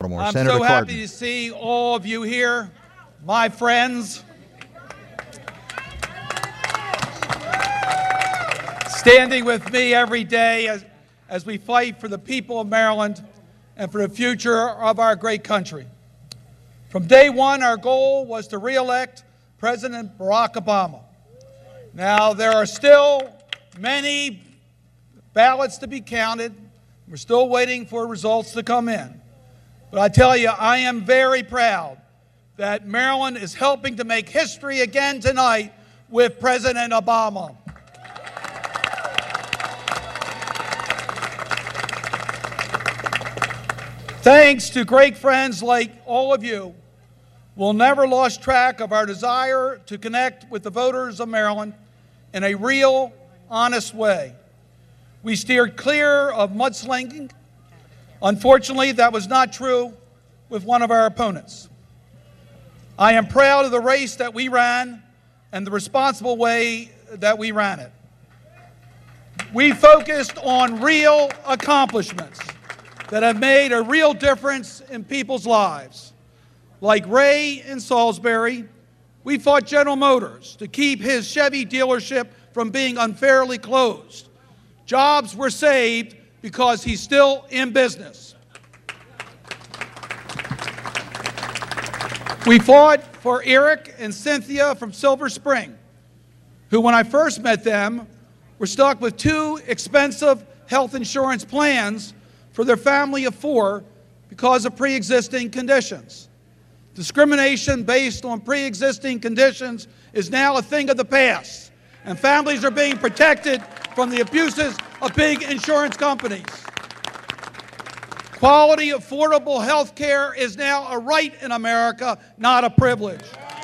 Baltimore. I'm Senator so Cardin. happy to see all of you here, my friends, standing with me every day as we fight for the people of Maryland and for the future of our great country. From day one, our goal was to re-elect President Barack Obama. Now, there are still many ballots to be counted. We're still waiting for results to come in. But I tell you, I am very proud that Maryland is helping to make history again tonight with President Obama. Thanks to great friends like all of you, we'll never lost track of our desire to connect with the voters of Maryland in a real, honest way. We steered clear of mudslinging. Unfortunately, that was not true with one of our opponents. I am proud of the race that we ran and the responsible way that we ran it. We focused on real accomplishments that have made a real difference in people's lives. Like Ray in Salisbury, we fought General Motors to keep his Chevy dealership from being unfairly closed. Jobs were saved because he's still in business. We fought for Eric and Cynthia from Silver Spring, who, when I first met them, were stuck with 2 expensive health insurance plans for their family of 4 because of pre-existing conditions. Discrimination based on pre-existing conditions is now a thing of the past, and families are being protected from the abuses of big insurance companies. Quality, affordable health care is now a right in America, not a privilege.